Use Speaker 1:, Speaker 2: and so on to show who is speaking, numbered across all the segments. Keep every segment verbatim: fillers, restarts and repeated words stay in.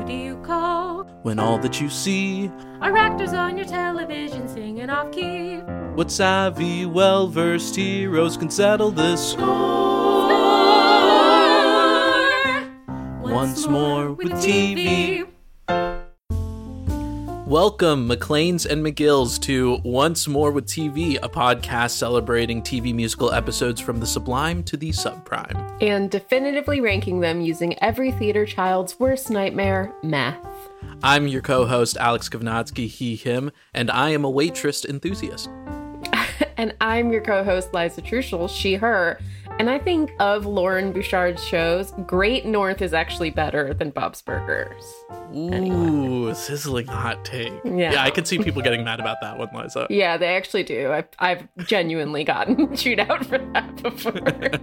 Speaker 1: do you call
Speaker 2: when all that you see
Speaker 1: are actors on your television singing off key?
Speaker 2: What savvy, well-versed heroes can settle this score? Once more with T V. Welcome, McLeans and McGills, to Once More with T V, a podcast celebrating T V musical episodes from the sublime to the subprime.
Speaker 3: And definitively ranking them using every theater child's worst nightmare, math.
Speaker 2: I'm your co-host, Alex Kovnatsky, he, him, and I am a waitress enthusiast.
Speaker 3: And I'm your co-host, Liza Truschel, she, her. And I think of Lauren Bouchard's shows, Great North is actually better than Bob's Burgers.
Speaker 2: Ooh,
Speaker 3: anyway.
Speaker 2: Sizzling hot take.
Speaker 3: Yeah.
Speaker 2: yeah, I could see people getting mad about that one, Liza.
Speaker 3: Yeah, they actually do. I've, I've genuinely gotten chewed out for that before.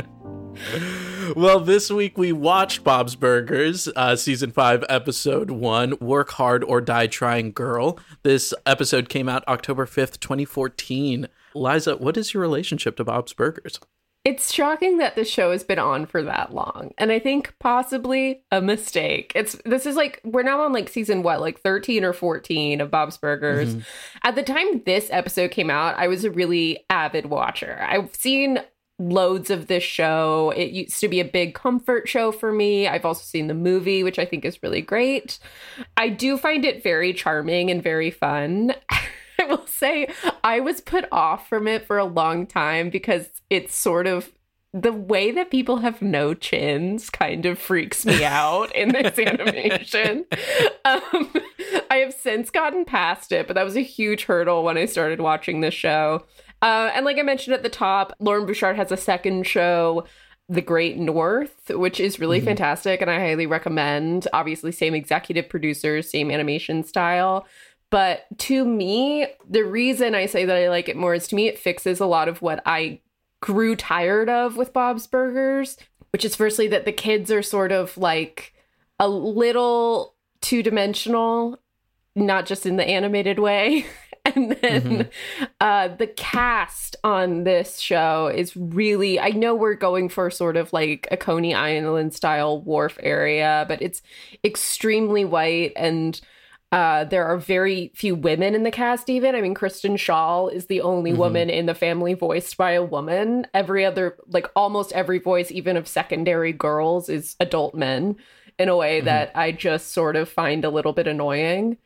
Speaker 2: Well, this week we watched Bob's Burgers, uh, Season five, Episode one, Work Hard or Die Trying Girl. This episode came out October fifth, twenty fourteen. Liza, what is your relationship to Bob's Burgers?
Speaker 3: It's shocking that the show has been on for that long. And I think possibly a mistake. It's this is like, we're now on like season, what, like thirteen or fourteen of Bob's Burgers. Mm-hmm. At the time this episode came out, I was a really avid watcher. I've seen loads of this show. It used to be a big comfort show for me. I've also seen the movie, which I think is really great. I do find it very charming and very fun. I will say I was put off from it for a long time because it's sort of the way that people have no chins kind of freaks me out in this animation. Um, I have since gotten past it, but that was a huge hurdle when I started watching this show. Uh, and like I mentioned at the top, Lauren Bouchard has a second show, The Great North, which is really mm-hmm. fantastic. And I highly recommend. Obviously, same executive producers, same animation style. But to me, the reason I say that I like it more is to me, it fixes a lot of what I grew tired of with Bob's Burgers, which is firstly that the kids are sort of like a little two-dimensional, not just in the animated way. And then mm-hmm. uh, the cast on this show is really, I know we're going for sort of like a Coney Island style wharf area, but it's extremely white and Uh, there are very few women in the cast even. I mean, Kristen Schaal is the only mm-hmm. woman in the family voiced by a woman. Every other, like almost every voice, even of secondary girls, is adult men in a way mm-hmm. that I just sort of find a little bit annoying.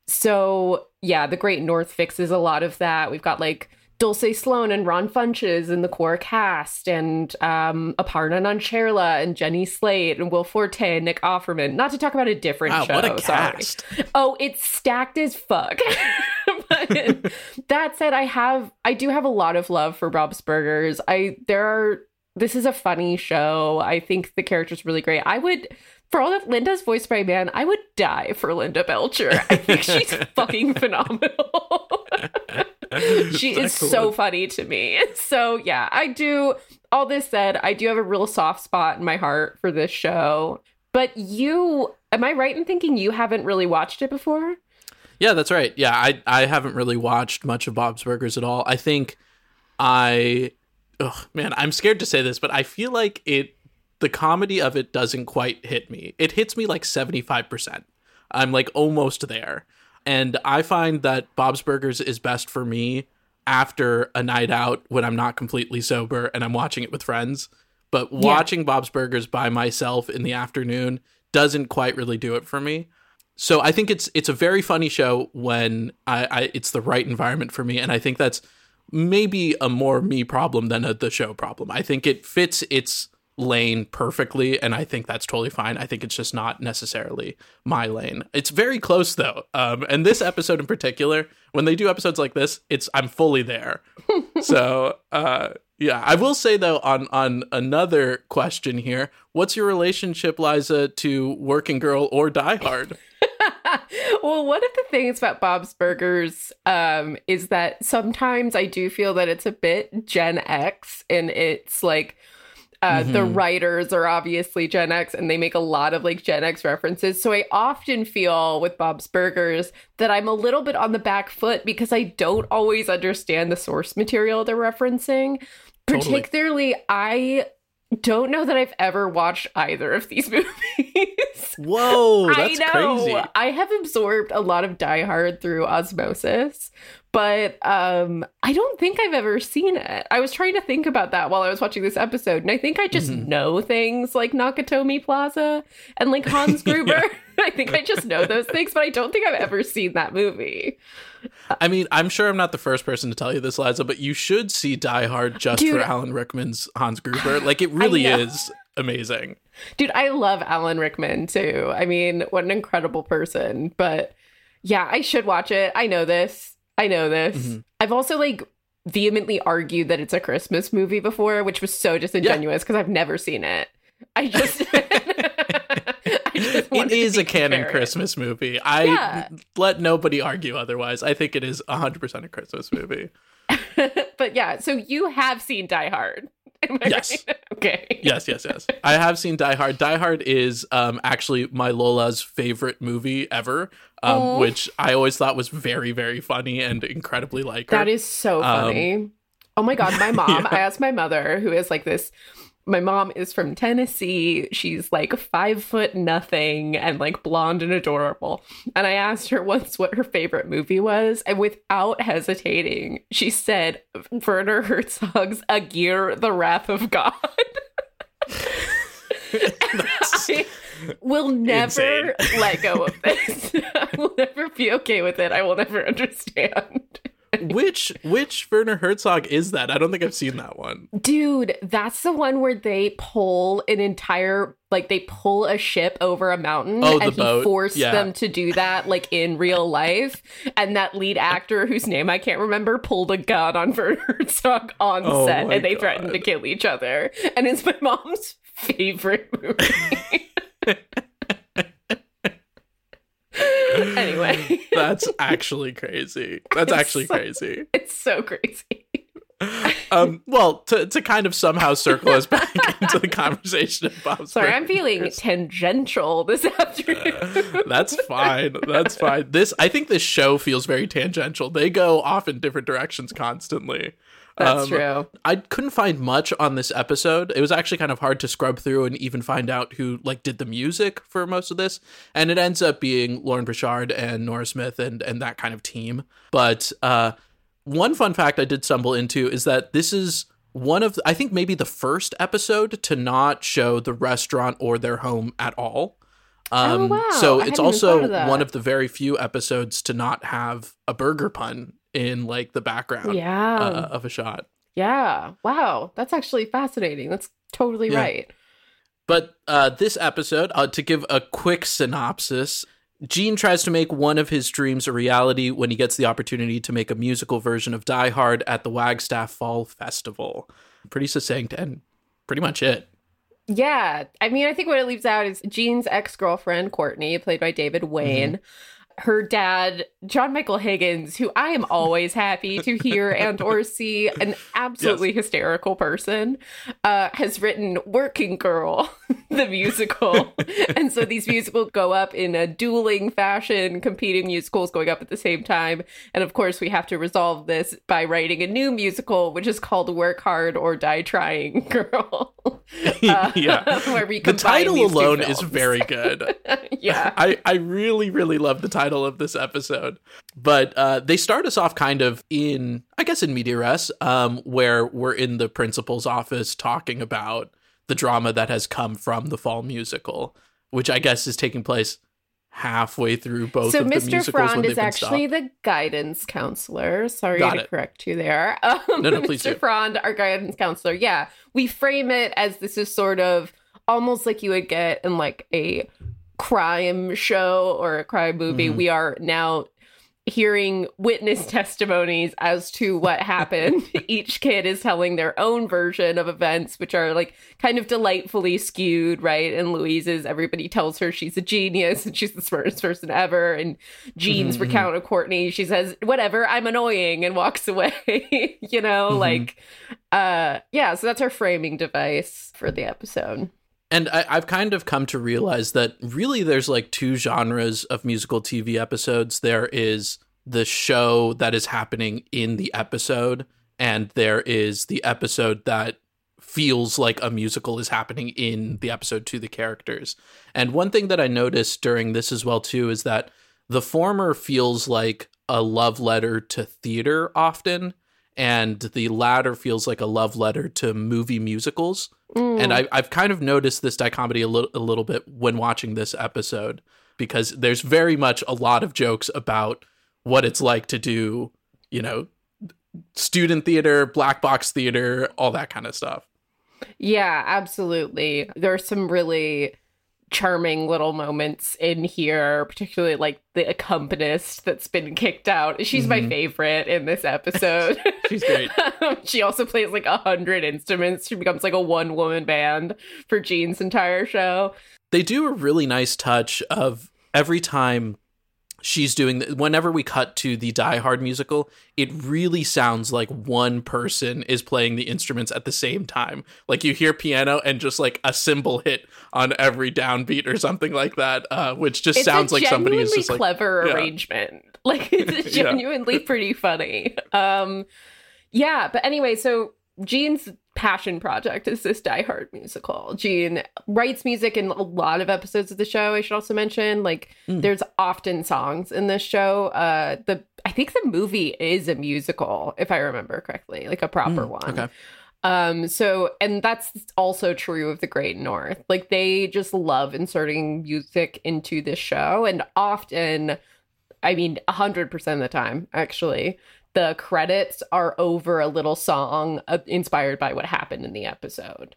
Speaker 3: So, yeah, The Great North fixes a lot of that. We've got like Dulce Sloan and Ron Funches in the core cast, and um, Aparna Nancherla and Jenny Slate and Will Forte and Nick Offerman. Not to talk about a different
Speaker 2: wow,
Speaker 3: show.
Speaker 2: What a cast.
Speaker 3: Sorry. Oh, it's stacked as fuck. But that said, I have I do have a lot of love for Bob's Burgers. I there are this is a funny show. I think the character's really great. I would For all of Linda's voiced by a man, I would die for Linda Belcher. I think she's fucking phenomenal. She is so funny to me. So, yeah, I do. All this said, I do have a real soft spot in my heart for this show. But you, am I right in thinking you haven't really watched it before?
Speaker 2: Yeah, that's right. Yeah, I, I haven't really watched much of Bob's Burgers at all. I think I, oh man, I'm scared to say this, but I feel like it, the comedy of it doesn't quite hit me. It hits me like seventy-five percent. I'm like almost there. And I find that Bob's Burgers is best for me after a night out when I'm not completely sober and I'm watching it with friends. But yeah. watching Bob's Burgers by myself in the afternoon doesn't quite really do it for me. So I think it's it's a very funny show when I, I it's the right environment for me. And I think that's maybe a more me problem than a the show problem. I think it fits its lane perfectly, and I think that's totally fine. I think it's just not necessarily my lane. It's very close though, um and this episode in particular, when they do episodes like this, it's I'm fully there. So uh yeah, I will say though, on on another question here, what's your relationship, Liza, to Working Girl or Die Hard?
Speaker 3: Well, one of the things about Bob's Burgers um is that sometimes I do feel that it's a bit Gen X, and it's like Uh, mm-hmm. the writers are obviously Gen X, and they make a lot of like Gen X references. So I often feel with Bob's Burgers that I'm a little bit on the back foot because I don't always understand the source material they're referencing. Totally. Particularly, I don't know that I've ever watched either of these movies.
Speaker 2: Whoa, that's
Speaker 3: I know.
Speaker 2: crazy.
Speaker 3: I have absorbed a lot of Die Hard through osmosis, but um, I don't think I've ever seen it. I was trying to think about that while I was watching this episode, and I think I just
Speaker 2: Mhm.
Speaker 3: know things like Nakatomi Plaza and like Hans Gruber. I think I just know those things, but I don't think I've ever seen that movie.
Speaker 2: I mean, I'm sure I'm not the first person to tell you this, Liza, but you should see Die Hard just
Speaker 3: Dude.
Speaker 2: for Alan Rickman's Hans Gruber. Like, it really
Speaker 3: know.
Speaker 2: is amazing.
Speaker 3: Dude, I love Alan Rickman too. I mean, what an incredible person. But yeah, I should watch it. I know this. I know this.
Speaker 2: Mhm.
Speaker 3: I've also like vehemently argued that it's a Christmas movie before, which was so disingenuous because I've never seen it. I just, I just
Speaker 2: It
Speaker 3: wanted to
Speaker 2: is a
Speaker 3: be
Speaker 2: canon
Speaker 3: compared.
Speaker 2: Christmas movie. I
Speaker 3: Yeah.
Speaker 2: let nobody argue otherwise. I think it is one hundred percent a Christmas movie.
Speaker 3: But yeah, so you have seen Die Hard. Am I
Speaker 2: Yes.
Speaker 3: right? Okay.
Speaker 2: Yes, yes, yes. I have seen Die Hard. Die Hard is um, actually my Lola's favorite movie ever, um,
Speaker 3: Aw.
Speaker 2: which I always thought was very, very funny and incredibly like her.
Speaker 3: That is so funny. oh my God, my mom,
Speaker 2: Um, yeah.
Speaker 3: I asked my mother, who is like this, my mom is from Tennessee. She's like five foot nothing and like blonde and adorable. And I asked her once what her favorite movie was. And without hesitating, she said Werner Herzog's Aguirre, The Wrath of God. I will never
Speaker 2: insane.
Speaker 3: let go of this. I will never be okay with it. I will never understand.
Speaker 2: Which which Werner Herzog is that? I don't think I've seen that one.
Speaker 3: Dude, that's the one where they pull an entire, like they pull a ship over a mountain
Speaker 2: Oh, the
Speaker 3: and he
Speaker 2: boat.
Speaker 3: forced
Speaker 2: Yeah.
Speaker 3: them to do that like in real life. And that lead actor, whose name I can't remember, pulled a gun on Werner Herzog on
Speaker 2: Oh
Speaker 3: set
Speaker 2: my
Speaker 3: and they
Speaker 2: God.
Speaker 3: threatened to kill each other. And it's my mom's favorite movie. Anyway,
Speaker 2: That's actually crazy. That's
Speaker 3: It's
Speaker 2: actually
Speaker 3: so-
Speaker 2: crazy.
Speaker 3: it's so crazy.
Speaker 2: Um, well, to to kind of somehow circle us back into the conversation of Bob's
Speaker 3: Sorry, I'm
Speaker 2: Burgers.
Speaker 3: feeling tangential this afternoon.
Speaker 2: That's fine. That's fine. This I think this show feels very tangential. They go off in different directions constantly.
Speaker 3: That's
Speaker 2: Um,
Speaker 3: true.
Speaker 2: I couldn't find much on this episode. It was actually kind of hard to scrub through and even find out who like did the music for most of this. And it ends up being Lauren Bouchard and Nora Smith and and that kind of team. But uh, one fun fact I did stumble into is that this is one of I think maybe the first episode to not show the restaurant or their home at all. Um,
Speaker 3: Oh, wow.
Speaker 2: So
Speaker 3: I
Speaker 2: it's
Speaker 3: hadn't even
Speaker 2: also
Speaker 3: thought of that.
Speaker 2: one of the very few episodes to not have a burger pun in like the background
Speaker 3: Yeah.
Speaker 2: uh, of a shot.
Speaker 3: Yeah. Wow. That's actually fascinating. That's totally
Speaker 2: Yeah.
Speaker 3: right.
Speaker 2: But uh, this episode, uh, to give a quick synopsis, Gene tries to make one of his dreams a reality when he gets the opportunity to make a musical version of Die Hard at the Wagstaff Fall Festival. Pretty succinct and pretty much it.
Speaker 3: Yeah. I mean, I think what it leaves out is Jean's ex-girlfriend, Courtney, played by David Wayne. Her dad, John Michael Higgins, who I am always happy to hear and or see, an absolutely hysterical person, uh, has written Working Girl, the musical. And so these musicals go up in a dueling fashion, competing musicals going up at the same time. And of course, we have to resolve this by writing a new musical, which is called Work Hard or Die Trying Girl. Uh,
Speaker 2: Yeah.
Speaker 3: where we
Speaker 2: The
Speaker 3: combine
Speaker 2: title
Speaker 3: these two
Speaker 2: alone is
Speaker 3: films.
Speaker 2: very good.
Speaker 3: Yeah.
Speaker 2: I, I really, really love the title of this episode. But uh, they start us off kind of in, I guess, in media res, um, where we're in the principal's office talking about the drama that has come from the fall musical, which I guess is taking place halfway through both
Speaker 3: So
Speaker 2: of the
Speaker 3: Mister
Speaker 2: musicals
Speaker 3: Frond
Speaker 2: when they've
Speaker 3: is
Speaker 2: been
Speaker 3: actually
Speaker 2: stopped.
Speaker 3: the guidance counselor. Sorry
Speaker 2: Got
Speaker 3: to
Speaker 2: it.
Speaker 3: correct you there. Um,
Speaker 2: No, no, please
Speaker 3: Mister
Speaker 2: do.
Speaker 3: Frond, our guidance counselor. Yeah, we frame it as this is sort of almost like you would get in like a crime show or a crime movie.
Speaker 2: Mhm.
Speaker 3: We are now hearing witness testimonies as to what happened. Each kid is telling their own version of events, which are like kind of delightfully skewed, right? And Louise's, everybody tells her she's a genius and she's the smartest person ever. And Jean's
Speaker 2: Mhm,
Speaker 3: recount of Courtney, she says, whatever, I'm annoying, and walks away. You know,
Speaker 2: Mhm.
Speaker 3: like, uh, yeah, so that's our framing device for the episode.
Speaker 2: And I, I've kind of come to realize that really there's like two genres of musical T V episodes. There is the show that is happening in the episode, and there is the episode that feels like a musical is happening in the episode to the characters. And one thing that I noticed during this as well too is that the former feels like a love letter to theater often, and the latter feels like a love letter to movie musicals. Mm. And I, I've kind of noticed this dichotomy a little, a little bit when watching this episode, because there's very much a lot of jokes about what it's like to do, you know, student theater, black box theater, all that kind of stuff.
Speaker 3: Yeah, absolutely. There's some really charming little moments in here, particularly like the accompanist that's been kicked out. She's mm-hmm. my favorite in this episode.
Speaker 2: She's great.
Speaker 3: She also plays like a hundred instruments. She becomes like a one woman band for Gene's entire show.
Speaker 2: They do a really nice touch of every time she's doing the, whenever we cut to the Die Hard musical, it really sounds like one person is playing the instruments at the same time. Like you hear piano and just like a cymbal hit on every downbeat or something like that, uh, which just
Speaker 3: it's
Speaker 2: sounds like somebody is just
Speaker 3: like clever
Speaker 2: yeah.
Speaker 3: arrangement. Like it's genuinely yeah. pretty funny. Um, yeah, but anyway, so Gene's passion project is this Die Hard musical. Gene writes music in a lot of episodes of the show. I should also mention, like, mm. there's often songs in this show. Uh, the I think the movie is a musical, if I remember correctly, like a proper mm, one. Okay. Um, so, and that's also true of The Great North. Like, they just love inserting music into this show, and often, I mean, a hundred percent of the time, actually, the credits are over a little song uh, inspired by what happened in the episode.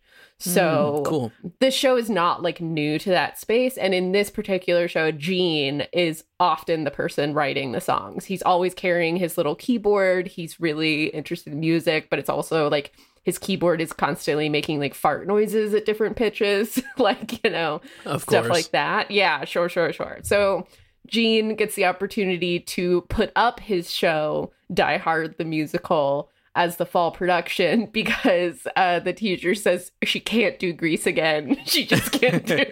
Speaker 3: So
Speaker 2: mm, cool.
Speaker 3: This show is not like new to that space. And in this particular show, Gene is often the person writing the songs. He's always carrying his little keyboard. He's really interested in music, but it's also like his keyboard is constantly making like fart noises at different pitches, like, you know,
Speaker 2: of
Speaker 3: stuff
Speaker 2: course.
Speaker 3: like that. Yeah, sure, sure, sure. So Gene gets the opportunity to put up his show, Die Hard the Musical, as the fall production because uh, the teacher says she can't do Grease again. She just can't do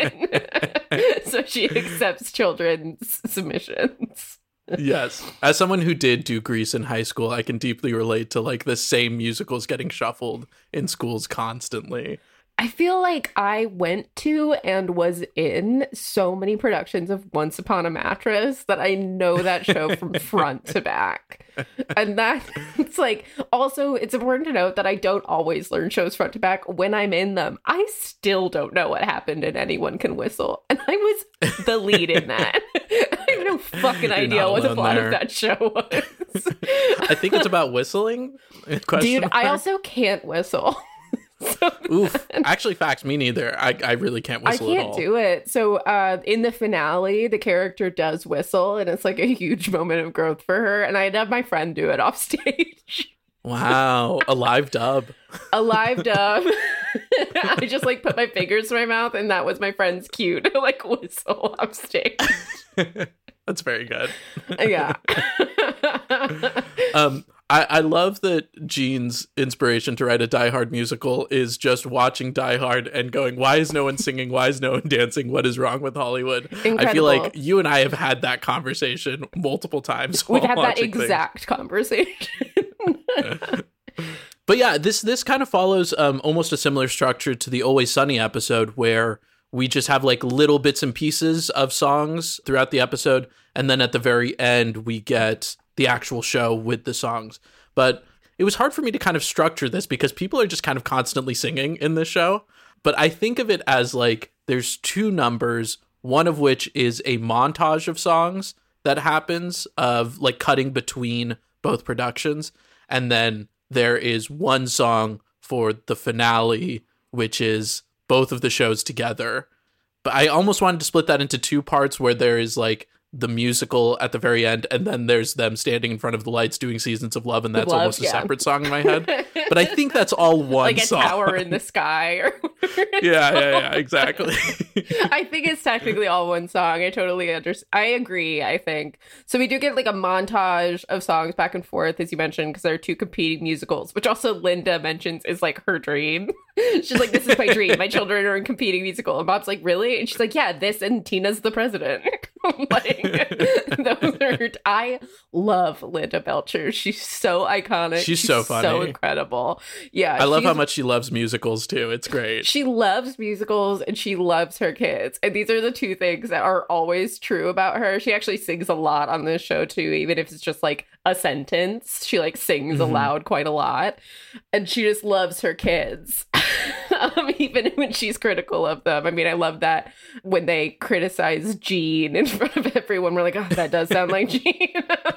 Speaker 3: it. So she accepts children's submissions.
Speaker 2: Yes. As someone who did do Grease in high school, I can deeply relate to like the same musicals getting shuffled in schools constantly.
Speaker 3: I feel like I went to and was in so many productions of Once Upon a Mattress that I know that show from front to back. And that, it's like, also, it's important to note that I don't always learn shows front to back. When I'm in them, I still don't know what happened in Anyone Can Whistle. And I was the lead in that. I have no fucking idea what the plot there. of that show was.
Speaker 2: I think it's about whistling.
Speaker 3: Dude, mark. I also can't whistle. So
Speaker 2: Oof. Actually, facts, me neither. I, I really can't whistle
Speaker 3: I
Speaker 2: at all.
Speaker 3: can't do it. So uh, in the finale, the character does whistle, and it's like a huge moment of growth for her. And I'd have my friend do it off stage.
Speaker 2: Wow. A live dub.
Speaker 3: A live dub. I just like put my fingers in my mouth, and that was my friend's cue to like whistle off stage.
Speaker 2: That's very good.
Speaker 3: Yeah.
Speaker 2: um, I, I love that Gene's inspiration to write a Die Hard musical is just watching Die Hard and going, why is no one singing? Why is no one dancing? What is wrong with Hollywood?
Speaker 3: Incredible.
Speaker 2: I feel like you and I have had that conversation multiple times.
Speaker 3: We've had that exact things. conversation.
Speaker 2: But yeah, this this kind of follows um, almost a similar structure to the Always Sunny episode, where we just have like little bits and pieces of songs throughout the episode. And then at the very end, we get the actual show with the songs. But it was hard for me to kind of structure this because people are just kind of constantly singing in this show. But I think of it as like there's two numbers, one of which is a montage of songs that happens of like cutting between both productions. And then there is one song for the finale, which is both of the shows together. But I almost wanted to split that into two parts where there is like the musical at the very end, and then there's them standing in front of the lights doing Seasons of Love, and that's
Speaker 3: Love,
Speaker 2: almost
Speaker 3: yeah.
Speaker 2: a separate song in my head. But I think that's all one
Speaker 3: like a
Speaker 2: song.
Speaker 3: Tower in the Sky. Or
Speaker 2: yeah, yeah, yeah, exactly.
Speaker 3: I think it's technically all one song. I totally understand. I agree, I think. So we do get like a montage of songs back and forth, as you mentioned, because there are two competing musicals, which also Linda mentions is like her dream. She's like, this is my dream. My children are in competing musical. And Bob's like, really? And she's like, yeah, this and Tina's the President. Like, those are, I love Linda Belcher. She's so iconic.
Speaker 2: She's so funny.
Speaker 3: So incredible. Yeah.
Speaker 2: I love how
Speaker 3: she's-
Speaker 2: much she loves musicals too. It's great.
Speaker 3: She loves musicals and she loves her kids. And these are the two things that are always true about her. She actually sings a lot on this show too, even if it's just like a sentence. She like sings
Speaker 2: Mhm.
Speaker 3: aloud quite a lot. And she just loves her kids. um, even when she's critical of them. I mean, I love that when they criticize Jean in front of everyone, we're like, oh, that does sound like Jean.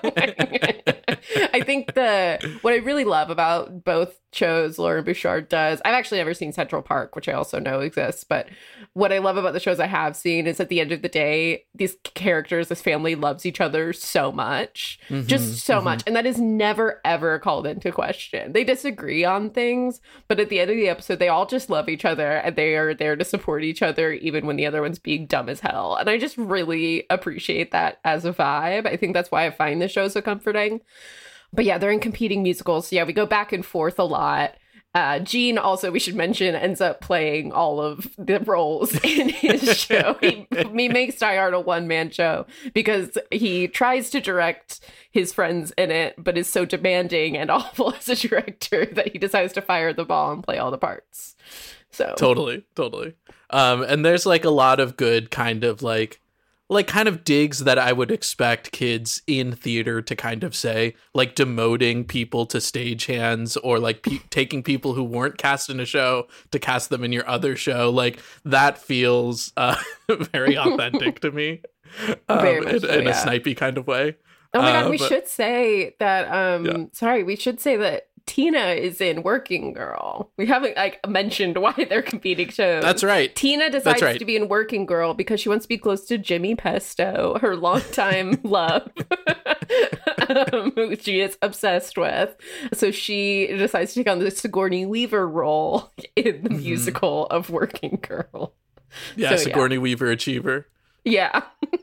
Speaker 3: I think the what I really love about both shows Lauren Bouchard does, I've actually never seen Central Park, which I also know exists, but what I love about the shows I have seen is at the end of the day, these characters, this family loves each other so much,
Speaker 2: Mhm,
Speaker 3: just so
Speaker 2: mhm.
Speaker 3: much. And that is never, ever called into question. They disagree on things, but at the end of the episode, they all just love each other and they are there to support each other, even when the other one's being dumb as hell. And I just really appreciate that as a vibe. I think that's why I find the show so comforting. But yeah, they're in competing musicals. So yeah, we go back and forth a lot. Uh, Gene also, we should mention, ends up playing all of the roles in his show. He, he makes Die Hard a one-man show because he tries to direct his friends in it, but is so demanding and awful as a director that he decides to fire the ball and play all the parts. So
Speaker 2: Totally, totally. Um, and there's like a lot of good kind of like, like kind of digs that I would expect kids in theater to kind of say, like demoting people to stagehands or like pe- taking people who weren't cast in a show to cast them in your other show. Like that feels uh, very authentic to me um,
Speaker 3: Very much
Speaker 2: in,
Speaker 3: so,
Speaker 2: in a
Speaker 3: yeah.
Speaker 2: snipey kind of way.
Speaker 3: Oh my god,
Speaker 2: Uh,
Speaker 3: we
Speaker 2: but-
Speaker 3: should say that um
Speaker 2: Yeah.
Speaker 3: sorry, we should say that Tina is in Working Girl. We haven't like mentioned why they're competing shows.
Speaker 2: That's right.
Speaker 3: Tina decides
Speaker 2: right.
Speaker 3: to be in Working Girl because she wants to be close to Jimmy Pesto, her longtime love, um, who she is obsessed with. So she decides to take on the Sigourney Weaver role in the
Speaker 2: Mhm.
Speaker 3: musical of Working Girl.
Speaker 2: Yeah,
Speaker 3: So, yeah.
Speaker 2: Sigourney Weaver achiever.
Speaker 3: Yeah.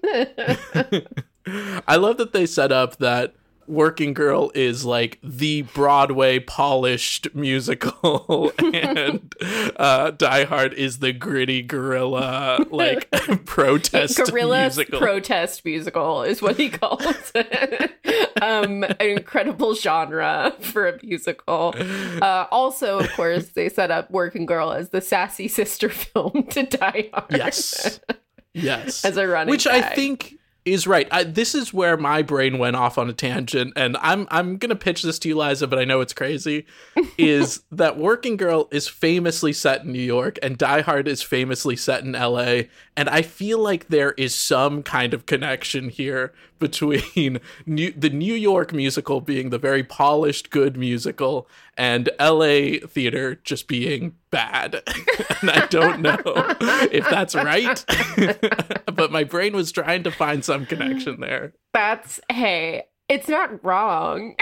Speaker 2: I love that they set up that Working Girl is like the Broadway polished musical and uh, Die Hard is the gritty guerrilla like protest
Speaker 3: Guerrilla
Speaker 2: musical.
Speaker 3: protest musical is what he calls it. um, an incredible genre for a musical. Uh, also, of course, they set up Working Girl as the sassy sister film to Die Hard.
Speaker 2: Yes. Yes.
Speaker 3: As a running
Speaker 2: Which I
Speaker 3: gag.
Speaker 2: think is right. I, this is where my brain went off on a tangent, and I'm I'm gonna pitch this to you, Liza, but I know it's crazy. Is that Working Girl is famously set in New York, and Die Hard is famously set in L A, and I feel like there is some kind of connection here between New, the New York musical being the very polished, good musical, and L A theater just being bad. And I don't know if that's right, but my brain was trying to find some connection there.
Speaker 3: That's, hey, it's not wrong.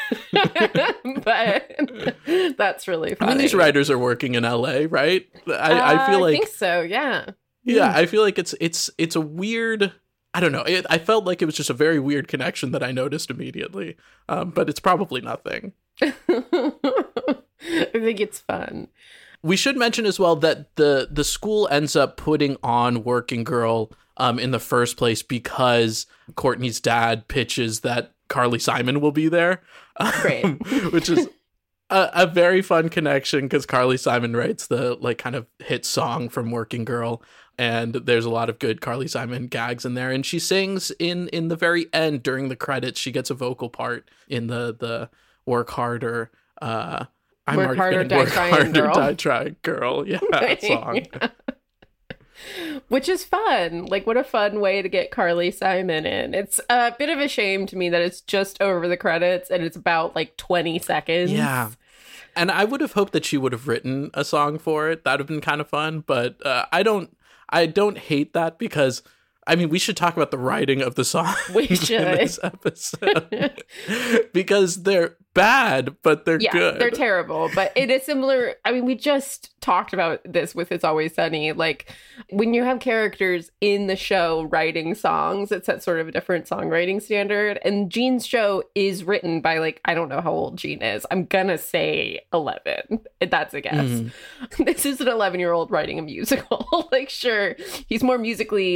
Speaker 3: But that's really
Speaker 2: I
Speaker 3: funny.
Speaker 2: mean, these writers are working in L A, right? I, I feel
Speaker 3: Uh,
Speaker 2: like,
Speaker 3: I think so, yeah.
Speaker 2: yeah, I feel like it's it's it's a weird. I don't know. It, I felt like it was just a very weird connection that I noticed immediately, um, but it's probably nothing.
Speaker 3: I think it's fun.
Speaker 2: We should mention as well that the the school ends up putting on Working Girl um, in the first place because Courtney's dad pitches that Carly Simon will be there,
Speaker 3: Great.
Speaker 2: um, which is a, a very fun connection because Carly Simon writes the like kind of hit song from Working Girl, and there's a lot of good Carly Simon gags in there, and she sings in in the very end during the credits. She gets a vocal part in the the Work Harder. Uh, I'm
Speaker 3: Work
Speaker 2: already
Speaker 3: Harder,
Speaker 2: forgetting
Speaker 3: Die
Speaker 2: Work
Speaker 3: Trying
Speaker 2: Harder,
Speaker 3: Girl.
Speaker 2: Die Trying Girl. Yeah, that song.
Speaker 3: Which is fun. Like, what a fun way to get Carly Simon in. It's a bit of a shame to me that it's just over the credits and it's about like twenty seconds.
Speaker 2: Yeah. And I would have hoped that she would have written a song for it. That would have been kind of fun. But uh, I don't I don't hate that because, I mean, we should talk about the writing of the song
Speaker 3: We
Speaker 2: in
Speaker 3: should.
Speaker 2: this episode. Because they're bad, but they're
Speaker 3: Yeah,
Speaker 2: good.
Speaker 3: they're terrible. But it is similar. I mean, we just talked about this with It's Always Sunny. Like, when you have characters in the show writing songs, it sets sort of a different songwriting standard. And Gene's show is written by, like, I don't know how old Gene is. I'm gonna say eleven. That's a guess.
Speaker 2: Mhm.
Speaker 3: This is an eleven year old writing a musical. Like, sure, he's more musically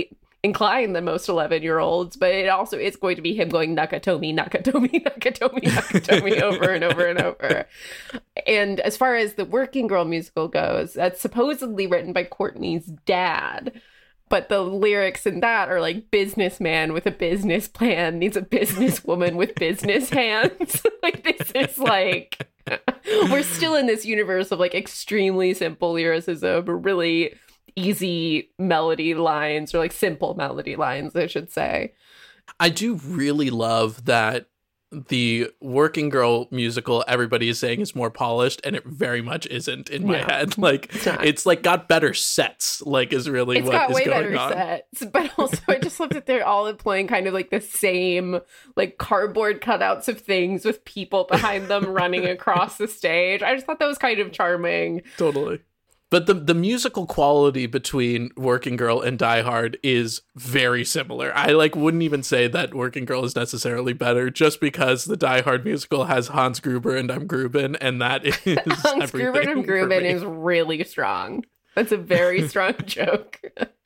Speaker 3: inclined than most eleven year olds, but it also is going to be him going Nakatomi, Nakatomi, Nakatomi, Nakatomi over and over and over. And as far as the Working Girl musical goes, that's supposedly written by Courtney's dad. But the lyrics in that are like, businessman with a business plan needs a businesswoman with business hands. Like, this is like, we're still in this universe of like extremely simple lyricism, really easy melody lines, or like simple melody lines, I should say.
Speaker 2: I do really love that the Working Girl musical, everybody is saying, is more polished, and it very much isn't in my
Speaker 3: Yeah.
Speaker 2: head. Like,
Speaker 3: It's not.
Speaker 2: it's like got better sets, like, is really
Speaker 3: It's
Speaker 2: what
Speaker 3: got
Speaker 2: is
Speaker 3: way
Speaker 2: going
Speaker 3: better
Speaker 2: on.
Speaker 3: sets, but also I just love that they're all employing kind of like the same like cardboard cutouts of things with people behind them running across the stage. I just thought that was kind of charming.
Speaker 2: Totally. But the the musical quality between Working Girl and Die Hard is very similar. I like wouldn't even say that Working Girl is necessarily better, just because the Die Hard musical has Hans Gruber and I'm Gruben, and that is
Speaker 3: Hans Gruber
Speaker 2: everything
Speaker 3: and
Speaker 2: for
Speaker 3: Gruben
Speaker 2: me.
Speaker 3: is really strong. That's a very strong joke.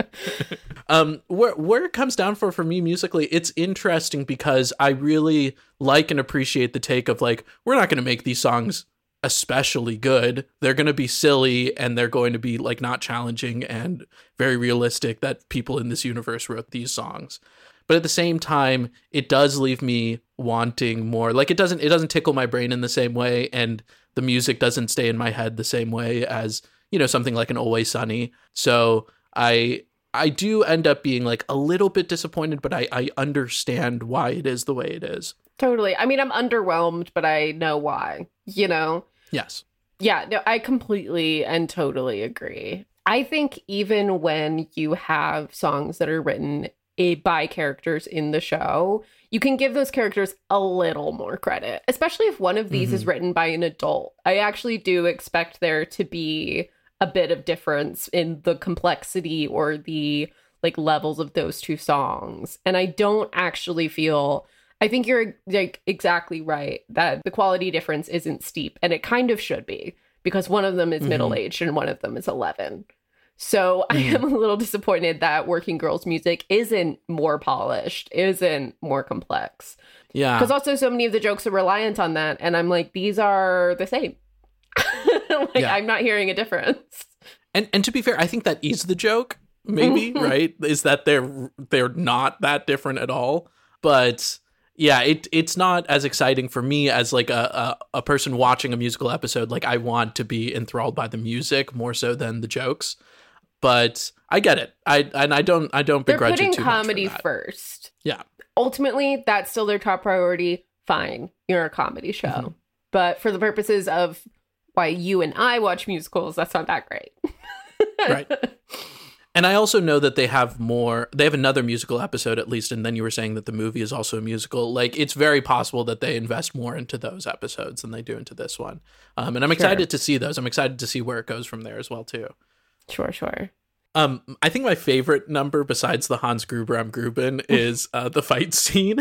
Speaker 2: Um, where where it comes down for for me musically, it's interesting because I really like and appreciate the take of like, we're not going to make these songs especially good. They're going to be silly, and they're going to be like not challenging and very realistic that people in this universe wrote these songs. But at the same time, it does leave me wanting more. Like, it doesn't it doesn't tickle my brain in the same way, and the music doesn't stay in my head the same way as, you know, something like an Always Sunny. So I I do end up being like a little bit disappointed, but I, I understand why it is the way it is.
Speaker 3: Totally. I mean, I'm underwhelmed, but I know why, you know?
Speaker 2: Yes.
Speaker 3: Yeah, no, I completely and totally agree. I think even when you have songs that are written a, by characters in the show, you can give those characters a little more credit, especially if one of these
Speaker 2: Mm-hmm.
Speaker 3: is written by an adult. I actually do expect there to be a bit of difference in the complexity or the like levels of those two songs. And I don't actually feel... I think you're like exactly right that the quality difference isn't steep, and it kind of should be, because one of them is
Speaker 2: Mhm.
Speaker 3: middle-aged and one of them is eleven. So I
Speaker 2: Mhm.
Speaker 3: am a little disappointed that Working Girl's music isn't more polished, isn't more complex.
Speaker 2: Yeah.
Speaker 3: Because also so many of the jokes are reliant on that, and I'm like, these are the same. Like,
Speaker 2: Yeah.
Speaker 3: I'm not hearing a difference.
Speaker 2: And and to be fair, I think that is the joke, maybe, right? Is that they're they're not that different at all. But yeah, it it's not as exciting for me as like a, a, a person watching a musical episode. Like, I want to be enthralled by the music more so than the jokes. But I get it. I and I don't I don't
Speaker 3: They're
Speaker 2: begrudge
Speaker 3: putting
Speaker 2: it too much for
Speaker 3: comedy
Speaker 2: that.
Speaker 3: first.
Speaker 2: Yeah.
Speaker 3: Ultimately, that's still their top priority. Fine, you're a comedy show.
Speaker 2: Mhm.
Speaker 3: But for the purposes of why you and I watch musicals, that's not that great.
Speaker 2: Right. And I also know that they have more, they have another musical episode at least, and then you were saying that the movie is also a musical. Like, it's very possible that they invest more into those episodes than they do into this one. Um, and I'm excited
Speaker 3: Sure.
Speaker 2: to see those. I'm excited to see where it goes from there as well, too.
Speaker 3: Sure, sure.
Speaker 2: Um, I think my favorite number besides the Hans Gruber I'm Gruben is uh, the fight scene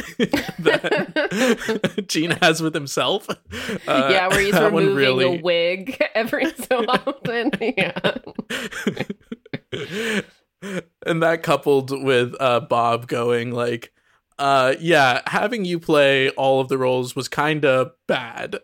Speaker 2: that Gene has with himself. Uh,
Speaker 3: Yeah, where he's
Speaker 2: that one
Speaker 3: removing
Speaker 2: really-
Speaker 3: a wig every so often. Yeah.
Speaker 2: And that coupled with uh, Bob going like, uh, yeah, having you play all of the roles was kind of bad.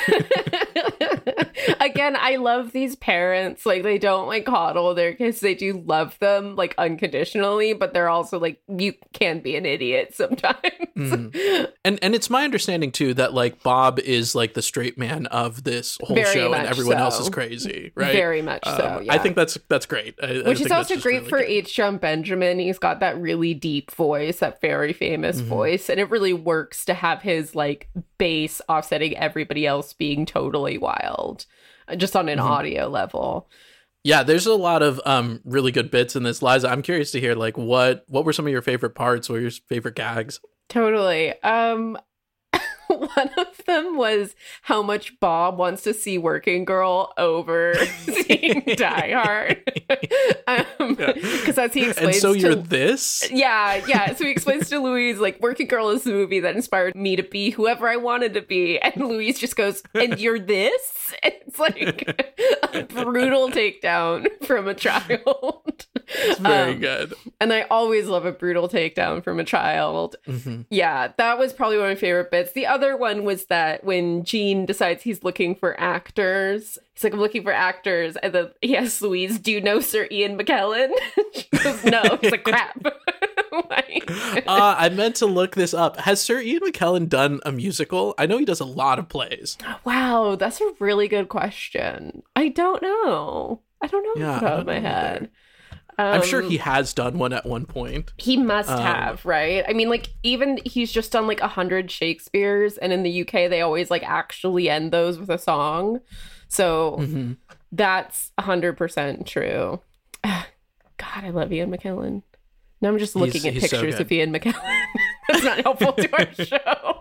Speaker 3: Again, I love these parents. Like, they don't like coddle their kids. They do love them like unconditionally, but they're also like, you can be an idiot sometimes.
Speaker 2: Mhm. And and it's my understanding too that like Bob is like the straight man of this whole
Speaker 3: Very
Speaker 2: show, and
Speaker 3: much
Speaker 2: everyone else
Speaker 3: so.
Speaker 2: is crazy, right?
Speaker 3: Very much so.
Speaker 2: Um,
Speaker 3: Yeah.
Speaker 2: I think that's that's great. I, I
Speaker 3: Which
Speaker 2: think
Speaker 3: is
Speaker 2: that's
Speaker 3: also
Speaker 2: just
Speaker 3: great
Speaker 2: really
Speaker 3: for
Speaker 2: good.
Speaker 3: H. John Benjamin. He's got that really deep voice, that very famous
Speaker 2: Mhm.
Speaker 3: voice, and it really works to have his like bass offsetting everybody else being totally wild, uh, just on an
Speaker 2: Mhm.
Speaker 3: audio level.
Speaker 2: Yeah, there's a lot of um really good bits in this. Liza, I'm curious to hear like what what were some of your favorite parts or your favorite gags?
Speaker 3: Totally. Um, one of them was how much Bob wants to see Working Girl over seeing Die Hard. um, because as he explains
Speaker 2: And so
Speaker 3: to
Speaker 2: you're this?
Speaker 3: Yeah, yeah. So he explains to Louise, like, Working Girl is the movie that inspired me to be whoever I wanted to be. And Louise just goes, and you're this? And It's like a brutal takedown from a child.
Speaker 2: It's very
Speaker 3: Um,
Speaker 2: good.
Speaker 3: And I always love a brutal takedown from a child.
Speaker 2: Mm-hmm.
Speaker 3: Yeah, that was probably one of my favorite bits. The other one was that when Gene decides he's looking for actors, he's like, I'm looking for actors. And then he asks Louise, do you know Sir Ian McKellen? She goes, no. He's like, crap. Like,
Speaker 2: uh, I meant to look this up. Has Sir Ian McKellen done a musical? I know he does a lot of plays.
Speaker 3: wow, that's a really good question. I don't know. I don't know
Speaker 2: Yeah,
Speaker 3: off the
Speaker 2: I
Speaker 3: top of
Speaker 2: don't
Speaker 3: my
Speaker 2: know
Speaker 3: head. Um,
Speaker 2: I'm sure he has done one at one point.
Speaker 3: He must
Speaker 2: Um,
Speaker 3: have, right? I mean, like, even he's just done like a hundred Shakespeare's, and in the U K, they always like actually end those with a song. So
Speaker 2: Mm-hmm.
Speaker 3: that's a hundred percent true. God, I love Ian McKellen. Now I'm just looking
Speaker 2: He's-
Speaker 3: at
Speaker 2: he's so
Speaker 3: pictures
Speaker 2: good.
Speaker 3: of Ian McKellen. That's not helpful to our show.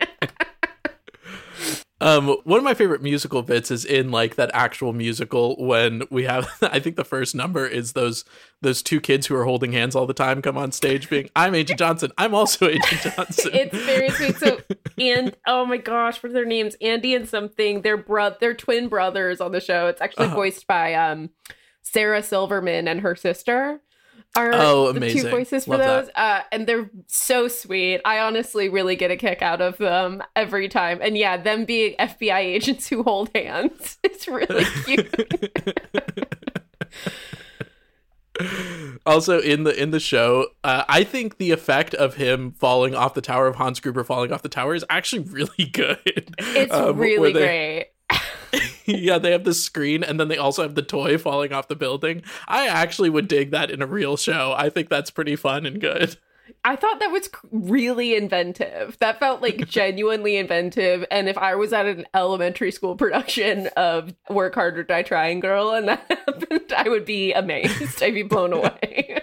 Speaker 2: Um, one of my favorite musical bits is in like that actual musical when we have, I think the first number is those those two kids who are holding hands all the time come on stage being, I'm Agent Johnson. I'm also Agent Johnson.
Speaker 3: It's very sweet. So, and oh my gosh, what are their names? Andy and something. They're bro- they're twin brothers on the show. It's actually
Speaker 2: Uh-huh.
Speaker 3: voiced by um Sarah Silverman and her sister. Are
Speaker 2: Oh,
Speaker 3: the
Speaker 2: amazing.
Speaker 3: two voices for
Speaker 2: Love that.
Speaker 3: those, uh, and they're so sweet. I honestly really get a kick out of them every time. And yeah, them being F B I agents who hold hands, it's really cute.
Speaker 2: Also in the in the show, uh, I think the effect of him falling off the tower, of Hans Gruber falling off the tower, is actually really good.
Speaker 3: It's
Speaker 2: Um,
Speaker 3: really
Speaker 2: where they-
Speaker 3: great.
Speaker 2: Yeah, they have the screen and then they also have the toy falling off the building. I actually would dig that in a real show. I think that's pretty fun and good.
Speaker 3: I thought that was c- really inventive. That felt like genuinely inventive. And if I was at an elementary school production of Work Hard or Die Trying Girl and that happened, I would be amazed. I'd be blown away.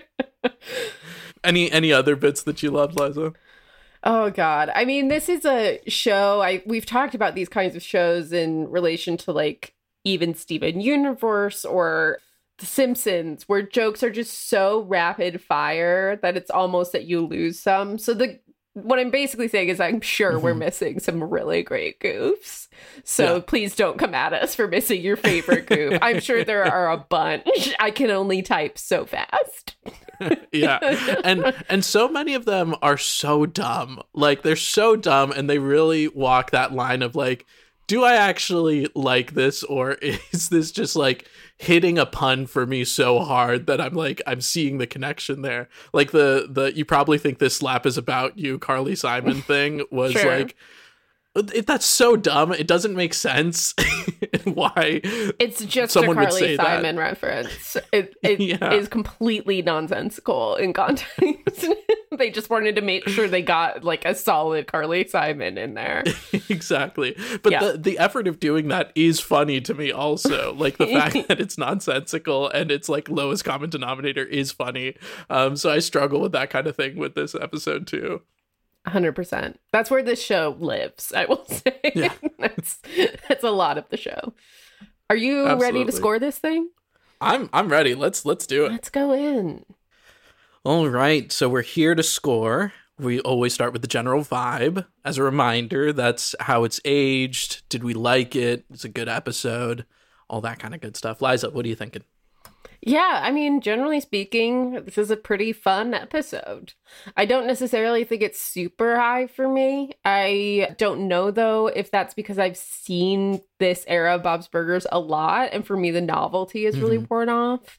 Speaker 2: Any any other bits that you loved, Liza?
Speaker 3: Oh God. I mean, this is a show. I we've talked about these kinds of shows in relation to like even Steven Universe or The Simpsons, where jokes are just so rapid fire that it's almost that you lose some. So the what I'm basically saying is I'm sure we're
Speaker 2: Mhm.
Speaker 3: missing some really great goofs. So
Speaker 2: Yeah.
Speaker 3: please don't come at us for missing your favorite goof. I'm sure there are a bunch. I can only type so fast.
Speaker 2: Yeah. And and so many of them are so dumb. Like they're so dumb and they really walk that line of like, do I actually like this, or is this just like hitting a pun for me so hard that I'm like I'm seeing the connection there? Like the the you probably think this slap is about you, Carly Simon thing was
Speaker 3: Sure.
Speaker 2: like it, that's so dumb. It doesn't make sense. Why?
Speaker 3: It's just
Speaker 2: Someone
Speaker 3: a
Speaker 2: would
Speaker 3: Carly
Speaker 2: say that.
Speaker 3: Simon reference. It, it
Speaker 2: Yeah.
Speaker 3: is completely nonsensical in context. They just wanted to make sure they got like a solid Carly Simon in there.
Speaker 2: Exactly. But
Speaker 3: Yeah.
Speaker 2: the, the effort of doing that is funny to me also. Like the fact that it's nonsensical and it's like lowest common denominator is funny. Um, so I struggle with that kind of thing with this episode too.
Speaker 3: one hundred percent. That's where this show lives, I will say.
Speaker 2: Yeah.
Speaker 3: that's that's a lot of the show. Are you ready
Speaker 2: Absolutely.
Speaker 3: to score this thing?
Speaker 2: I'm I'm ready. Let's let's do it.
Speaker 3: Let's go in.
Speaker 2: All right. So we're here to score. We always start with the general vibe. As a reminder, that's how it's aged. Did we like it? It's a good episode. All that kind of good stuff. Liza, what are you thinking?
Speaker 3: Yeah, I mean, generally speaking, this is a pretty fun episode. I don't necessarily think it's super high for me. I don't know, though, if that's because I've seen this era of Bob's Burgers a lot, and for me, the novelty is really
Speaker 2: Mhm.
Speaker 3: worn off.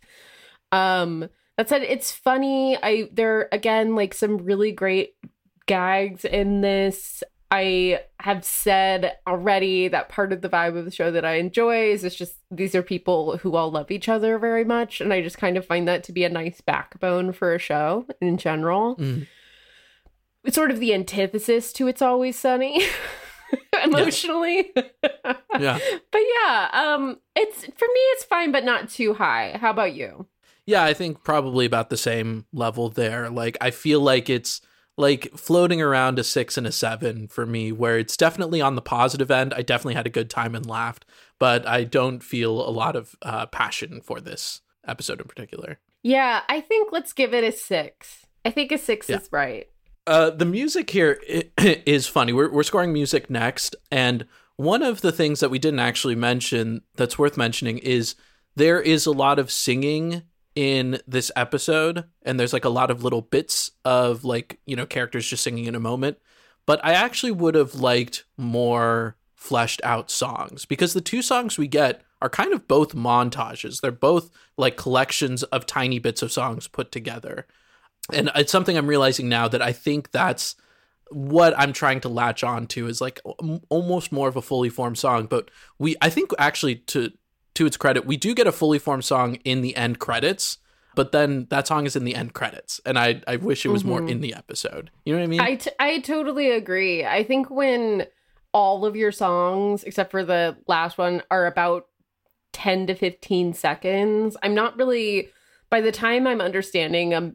Speaker 3: Um, that said, it's funny. I there again, like some really great gags in this. I have said already that part of the vibe of the show that I enjoy is it's just these are people who all love each other very much. And I just kind of find that to be a nice backbone for a show in general.
Speaker 2: Mm.
Speaker 3: It's sort of the antithesis to It's Always Sunny emotionally.
Speaker 2: Yeah.
Speaker 3: But yeah, um, it's for me, it's fine, but not too high. How about you?
Speaker 2: Yeah, I think probably about the same level there. Like, I feel like it's like floating around a six and a seven for me, where it's definitely on the positive end. I definitely had a good time and laughed, but I don't feel a lot of uh, passion for this episode in particular.
Speaker 3: Yeah, I think let's give it a six. I think a six
Speaker 2: Yeah.
Speaker 3: is right.
Speaker 2: Uh, the music here i- is funny. We're we're scoring music next, and One of the things that we didn't actually mention that's worth mentioning is there is a lot of singing in this episode, and there's like a lot of little bits of like, you know, characters just singing in a moment. But I actually would have liked more fleshed out songs, because the two songs we get are kind of both montages. They're both like collections of tiny bits of songs put together. And it's something I'm realizing now that I think that's what I'm trying to latch on to, is like almost more of a fully formed song. But we, I think actually to, to its credit, we do get a fully formed song in the end credits, but then that song is in the end credits. And I, I wish it was mm-hmm. more in the episode. You know what I mean?
Speaker 3: I, t- I totally agree. I think when all of your songs, except for the last one, are about ten to fifteen seconds, I'm not really, by the time I'm understanding a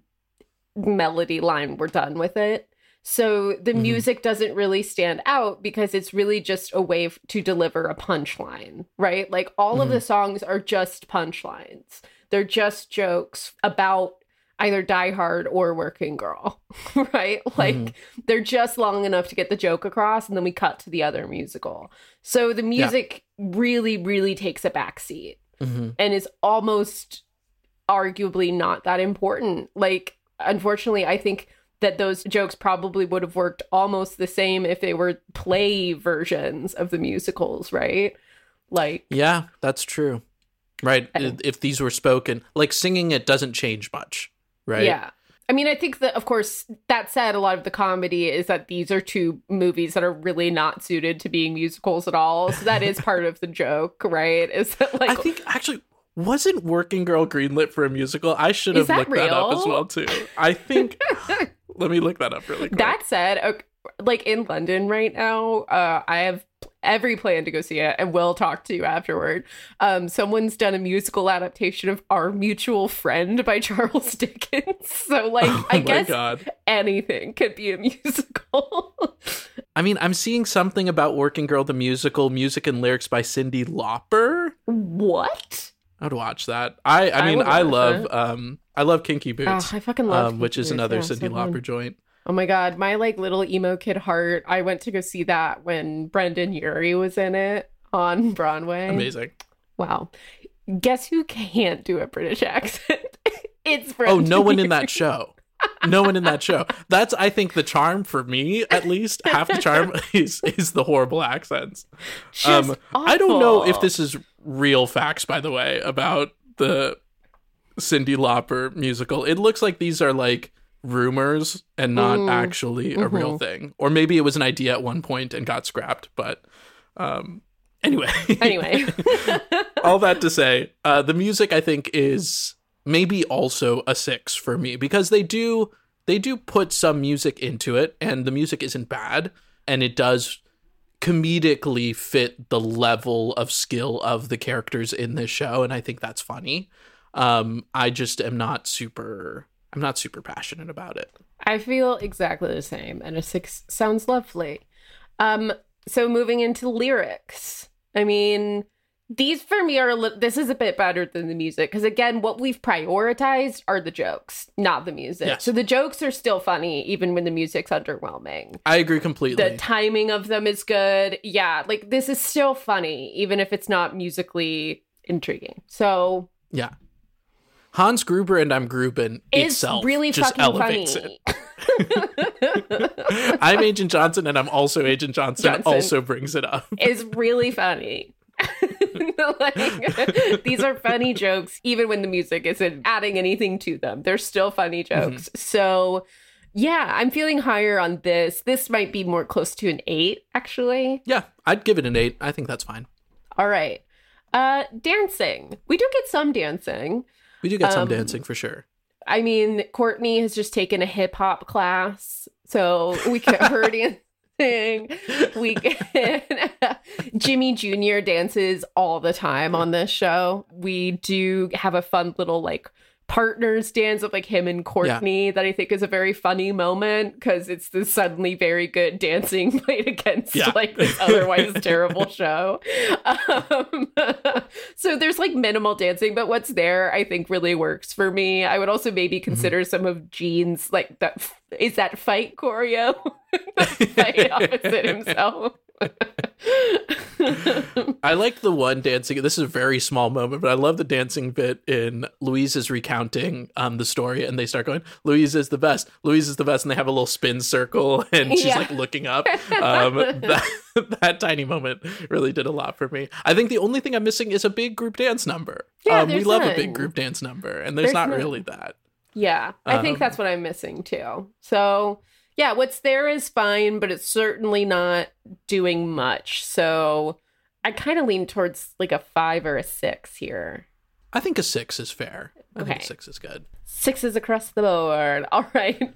Speaker 3: melody line, we're done with it. So the mm-hmm. music doesn't really stand out because it's really just a way f- to deliver a punchline, right? Like all mm-hmm. of the songs are just punchlines. They're just jokes about either Die Hard or Working Girl, right? Like mm-hmm. they're just long enough to get the joke across, and then we cut to the other musical. So the music yeah. really, really takes a backseat mm-hmm. and is almost arguably not that important. Like, unfortunately, I think that those jokes probably would have worked almost the same if they were play versions of the musicals, right? Like,
Speaker 2: yeah, that's true. Right. If these were spoken, like singing, it doesn't change much, right?
Speaker 3: Yeah. I mean, I think that, of course, that said, a lot of the comedy is that these are two movies that are really not suited to being musicals at all. So that is part of the joke, right? Is that like,
Speaker 2: I think actually, wasn't Working Girl greenlit for a musical? I should have
Speaker 3: that
Speaker 2: looked
Speaker 3: real?
Speaker 2: that up as well, too. I think... Let me look that up really quick.
Speaker 3: That said, okay, like in London right now, uh, I have every plan to go see it, and we'll talk to you afterward. Um, someone's done a musical adaptation of Our Mutual Friend by Charles Dickens. So, like,
Speaker 2: oh
Speaker 3: I guess
Speaker 2: God.
Speaker 3: anything could be a musical.
Speaker 2: I mean, I'm seeing something about Working Girl the musical, music and lyrics by Cyndi Lauper.
Speaker 3: What?
Speaker 2: I'd watch that. I, I mean, I, I love, it. um, I love Kinky Boots.
Speaker 3: Oh, I fucking love,
Speaker 2: um, which is
Speaker 3: Boots.
Speaker 2: another
Speaker 3: yeah,
Speaker 2: Cyndi
Speaker 3: so
Speaker 2: Lauper
Speaker 3: fun.
Speaker 2: joint.
Speaker 3: Oh my God, my like little emo kid heart. I went to go see that when Brendan Urie was in it on Broadway.
Speaker 2: Amazing.
Speaker 3: Wow. Guess who can't do a British accent? It's Brendan
Speaker 2: Oh, no one
Speaker 3: Urie.
Speaker 2: in that show. No one in that show. That's, I think, the charm for me, at least. Half the charm is is the horrible accents.
Speaker 3: Just
Speaker 2: um,
Speaker 3: awful.
Speaker 2: I don't know if this is real facts, by the way, about the Cyndi Lauper musical. It looks like these are like rumors and not mm. actually a mm-hmm. real thing. Or maybe it was an idea at one point and got scrapped. But um, anyway.
Speaker 3: Anyway.
Speaker 2: All that to say, uh, the music, I think, is maybe also a six for me, because they do they do put some music into it, and the music isn't bad, and it does comedically fit the level of skill of the characters in this show, and I think that's funny. Um, I just am not super I'm not super passionate about it.
Speaker 3: I feel exactly the same, and a six sounds lovely. Um, so moving into lyrics, I mean, these for me are a li- this is a bit better than the music, because again, what we've prioritized are the jokes, not the music.
Speaker 2: Yes.
Speaker 3: So the jokes are still funny even when the music's underwhelming.
Speaker 2: I agree completely.
Speaker 3: The timing of them is good. Yeah, like this is still funny even if it's not musically intriguing. So
Speaker 2: yeah, Hans Gruber and I'm Gruben
Speaker 3: it's
Speaker 2: itself
Speaker 3: really
Speaker 2: just
Speaker 3: fucking
Speaker 2: elevates
Speaker 3: funny.
Speaker 2: it. I'm Agent Johnson and I'm also Agent Johnson,
Speaker 3: Johnson
Speaker 2: also brings it up.
Speaker 3: It's really funny. Like, these are funny jokes even when the music isn't adding anything to them. They're still funny jokes. Mm-hmm. So yeah, I'm feeling higher on this. This might be more close to an eight, actually.
Speaker 2: Yeah, I'd give it an eight. I think that's fine.
Speaker 3: All right. Uh dancing, we do get some dancing.
Speaker 2: We do get some
Speaker 3: um,
Speaker 2: dancing for sure.
Speaker 3: I mean, Courtney has just taken a hip-hop class, so we get her dancing. We get Jimmy Junior dances all the time on this show. We do have a fun little like partners dance of like him and Courtney yeah. that I think is a very funny moment, because it's this suddenly very good dancing played against yeah. like this otherwise terrible show. Um, so there's like minimal dancing, but what's there I think really works for me. I would also maybe consider mm-hmm. some of Gene's like that is that fight choreo. Fight opposite himself.
Speaker 2: I like the one dancing. This is a very small moment, but I love the dancing bit in Louise is recounting um, the story, and they start going, Louise is the best. Louise is the best. And they have a little spin circle, and she's
Speaker 3: Yeah.
Speaker 2: like looking up. Um, that, that tiny moment really did a lot for me. I think the only thing I'm missing is a big group dance number.
Speaker 3: Yeah,
Speaker 2: um, we
Speaker 3: there's
Speaker 2: love a
Speaker 3: none.
Speaker 2: big group dance number, and there's,
Speaker 3: There's
Speaker 2: not
Speaker 3: none.
Speaker 2: really that.
Speaker 3: Yeah, I think
Speaker 2: Um,
Speaker 3: that's what I'm missing too. So, yeah, what's there is fine, but it's certainly not doing much. So, I kind of lean towards like a five or a six here.
Speaker 2: I think a six is fair. I think
Speaker 3: Okay.
Speaker 2: a six is good.
Speaker 3: Sixes across the board. All right.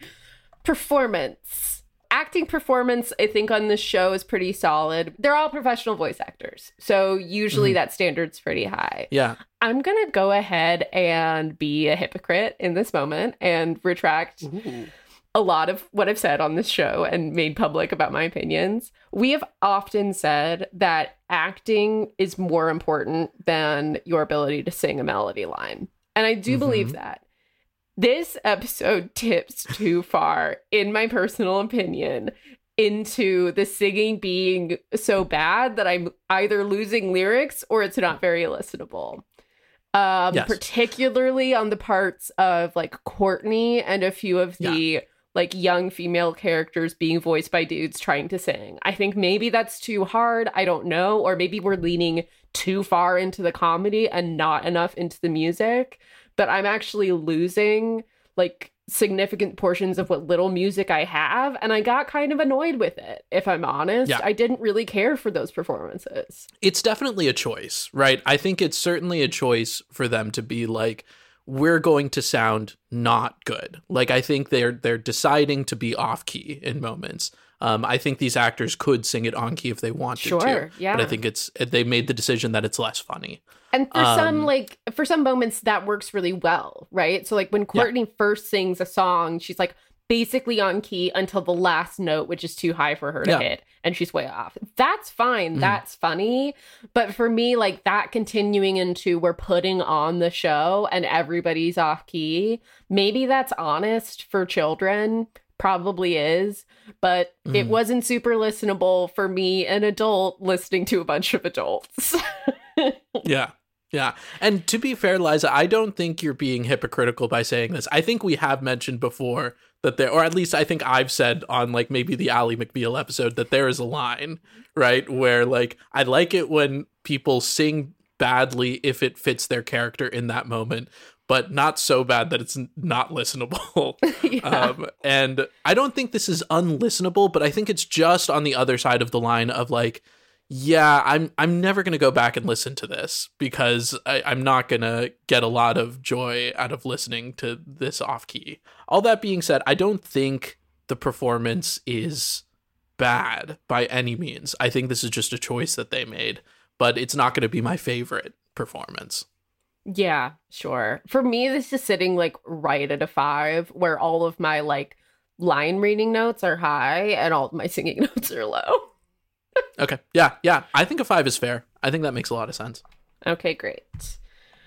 Speaker 3: Performance. Acting performance, I think, on this show is pretty solid. They're all professional voice actors. So usually
Speaker 2: Mhm.
Speaker 3: that standard's pretty high.
Speaker 2: Yeah.
Speaker 3: I'm going to go ahead and be a hypocrite in this moment and retract a lot of what I've said on this show and made public about my opinions. We have often said that acting is more important than your ability to sing a melody line. And I do
Speaker 2: Mhm.
Speaker 3: believe that. This episode tips too far, in my personal opinion, into the singing being so bad that I'm either losing lyrics or it's not very listenable. Um,
Speaker 2: Yes.
Speaker 3: Particularly on the parts of like Courtney and a few of the like young female characters being voiced by dudes trying to sing. I think maybe that's too hard. I don't know. Or maybe we're leaning too far into the comedy and not enough into the music. But I'm actually losing like significant portions of what little music I have. And I got kind of annoyed with it, if I'm honest.
Speaker 2: Yeah.
Speaker 3: I didn't really care for those performances.
Speaker 2: It's definitely a choice, right? I think it's certainly a choice for them to be like, we're going to sound not good. Like, I think they're they're deciding to be off key in moments. Um, I think these actors could sing it on key if they wanted
Speaker 3: Sure,
Speaker 2: to.
Speaker 3: yeah.
Speaker 2: But I think it's they made the decision that it's less funny.
Speaker 3: And for some,
Speaker 2: Um,
Speaker 3: like, for some moments, that works really well, right? So, like, when Courtney first sings a song, she's like basically on key until the last note, which is too high for her to
Speaker 2: Yeah.
Speaker 3: hit, and she's way off. That's fine.
Speaker 2: Mhm.
Speaker 3: That's funny. But for me, like, that continuing into we're putting on the show and everybody's off key, maybe that's honest for children. Probably is, but it
Speaker 2: Mhm.
Speaker 3: wasn't super listenable for me, an adult, listening to a bunch of adults.
Speaker 2: Yeah. Yeah. And to be fair, Liza, I don't think you're being hypocritical by saying this. I think we have mentioned before that there, or at least I think I've said on like maybe the Ally McBeal episode, that there is a line, right? Where like, I like it when people sing badly if it fits their character in that moment, but not so bad that it's n- not listenable.
Speaker 3: Yeah.
Speaker 2: Um, and I don't think this is unlistenable, but I think it's just on the other side of the line of like, yeah, I'm I'm never gonna go back and listen to this because I, I'm not gonna get a lot of joy out of listening to this off key. All that being said, I don't think the performance is bad by any means. I think this is just a choice that they made, but it's not gonna be my favorite performance.
Speaker 3: Yeah, sure. For me, this is sitting like right at a five, where all of my like line reading notes are high and all of my singing notes are low.
Speaker 2: Okay, yeah, yeah. I think a five is fair. I think that makes a lot of sense.
Speaker 3: Okay, great.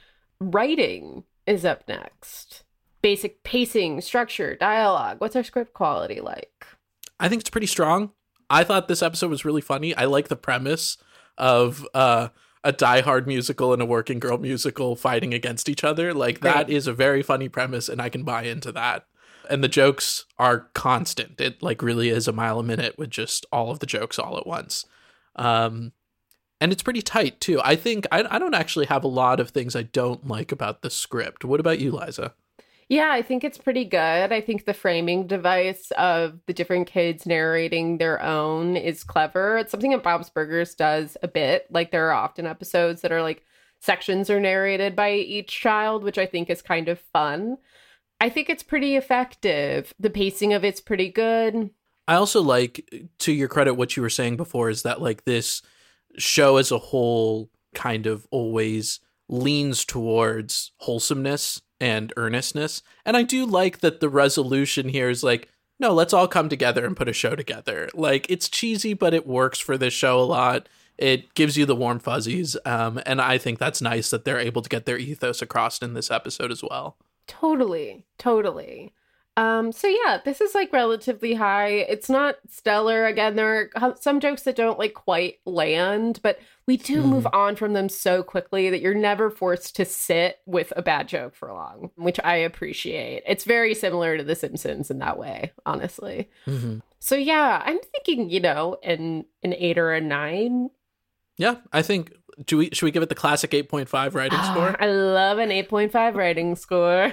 Speaker 3: Writing is up next. Basic pacing, structure, dialogue. What's our script quality like?
Speaker 2: I think it's pretty strong. I thought this episode was really funny. I like the premise of uh, a Die Hard musical and a working girl musical fighting against each other. Like, that
Speaker 3: Right.
Speaker 2: is a very funny premise, and I can buy into that. And the jokes are constant. It like really is a mile a minute with just all of the jokes all at once. Um, and it's pretty tight too. I think I, I don't actually have a lot of things I don't like about the script. What about you, Liza?
Speaker 3: Yeah, I think it's pretty good. I think the framing device of the different kids narrating their own is clever. It's something that Bob's Burgers does a bit. Like, there are often episodes that are like sections are narrated by each child, which I think is kind of fun. I think it's pretty effective. The pacing of it's pretty good.
Speaker 2: I also like, to your credit, what you were saying before is that like this show as a whole kind of always leans towards wholesomeness and earnestness. And I do like that the resolution here is like, no, let's all come together and put a show together. Like, it's cheesy, but it works for this show a lot. It gives you the warm fuzzies. Um, and I think that's nice that they're able to get their ethos across in this episode as well.
Speaker 3: Totally, totally. Um, so yeah, this is like relatively high. It's not stellar. Again, there are some jokes that don't like quite land, but we do
Speaker 2: Mm-hmm.
Speaker 3: move on from them so quickly that you're never forced to sit with a bad joke for long, which I appreciate. It's very similar to The Simpsons in that way, honestly.
Speaker 2: Mm-hmm.
Speaker 3: So yeah, I'm thinking, you know, an an eight or a nine.
Speaker 2: Yeah, I think, do we, should we give it the classic eight point five writing
Speaker 3: Ah,
Speaker 2: score?
Speaker 3: I love an eight point five writing score.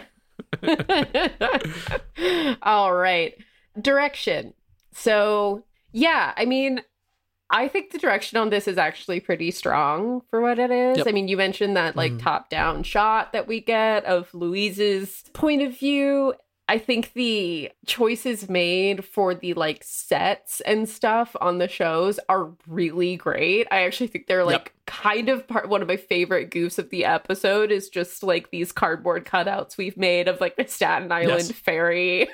Speaker 3: All right. Direction. So, yeah, I mean, I think the direction on this is actually pretty strong for what it is.
Speaker 2: Yep.
Speaker 3: I mean, you mentioned that like
Speaker 2: Mhm.
Speaker 3: top-down shot that we get of Louise's point of view. I think the choices made for the like sets and stuff on the shows are really great. I actually think they're like
Speaker 2: Yep.
Speaker 3: kind of part one of my favorite goofs of the episode is just like these cardboard cutouts we've made of like the Staten Island
Speaker 2: Yes.
Speaker 3: ferry.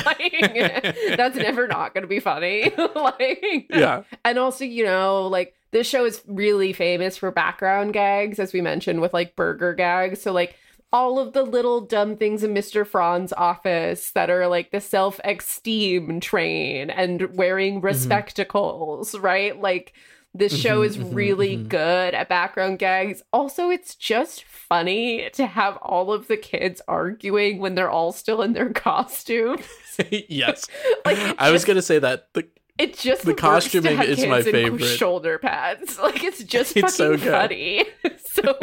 Speaker 3: Like that's never not going to be funny. Like
Speaker 2: Yeah.
Speaker 3: and also, you know, like this show is really famous for background gags, as we mentioned, with like burger gags. So like all of the little dumb things in Mister Fran's office that are like the self-esteem train and wearing respectacles, right? Like this show
Speaker 2: Mhm,
Speaker 3: is
Speaker 2: mhm,
Speaker 3: really
Speaker 2: mhm.
Speaker 3: good at background gags. Also, it's just funny to have all of the kids arguing when they're all still in their costumes.
Speaker 2: Yes.
Speaker 3: Like, it
Speaker 2: I was
Speaker 3: just-
Speaker 2: going to say that. The,
Speaker 3: It just
Speaker 2: The
Speaker 3: works
Speaker 2: costuming
Speaker 3: to have
Speaker 2: is
Speaker 3: kids
Speaker 2: my
Speaker 3: in
Speaker 2: favorite.
Speaker 3: shoulder pads. Like it's just
Speaker 2: It's so
Speaker 3: fucking
Speaker 2: good.
Speaker 3: funny. So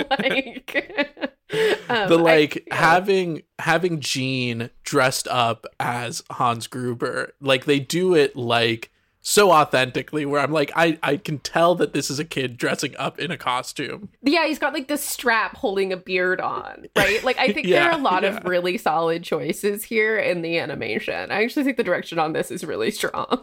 Speaker 3: like, um,
Speaker 2: the
Speaker 3: I-
Speaker 2: like
Speaker 3: yeah.
Speaker 2: having having Gene dressed up as Hans Gruber, like they do it like so authentically where I'm like, I, I can tell that this is a kid dressing up in a costume.
Speaker 3: Yeah, he's got like the strap holding a beard on, right? Like I think there
Speaker 2: Yeah,
Speaker 3: are a lot
Speaker 2: yeah.
Speaker 3: of really solid choices here in the animation. I actually think the direction on this is really strong.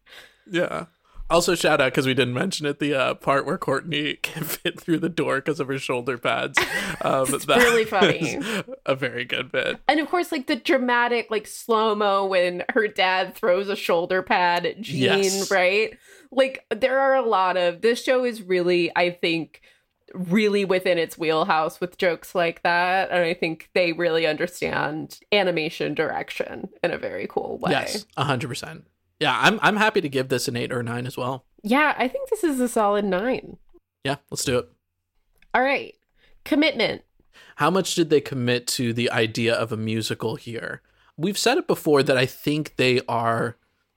Speaker 2: Yeah. Also, shout out, because we didn't mention it, the uh, part where Courtney can fit through the door because of her shoulder pads. Um,
Speaker 3: It's
Speaker 2: that
Speaker 3: really funny.
Speaker 2: is a very good bit.
Speaker 3: And of course, like the dramatic, like slow mo when her dad throws a shoulder pad at Jean,
Speaker 2: Yes.
Speaker 3: right? Like there are a lot of this show is really, I think, really within its wheelhouse with jokes like that, and I think they really understand animation direction in a very cool way.
Speaker 2: Yes, one hundred percent. Yeah, I'm I'm happy to give this an eight or a nine as well.
Speaker 3: Yeah, I think this is a solid nine.
Speaker 2: Yeah, let's do it.
Speaker 3: All right, commitment.
Speaker 2: How much did they commit to the idea of a musical here? We've said it before that I think they are,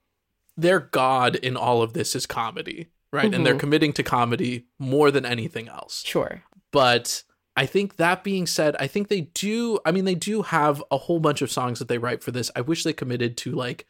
Speaker 2: their god in all of this is comedy, right? And they're
Speaker 3: Mhm.
Speaker 2: committing to comedy more than anything else.
Speaker 3: Sure.
Speaker 2: But I think that being said, I think they do, I mean, they do have a whole bunch of songs that they write for this. I wish they committed to like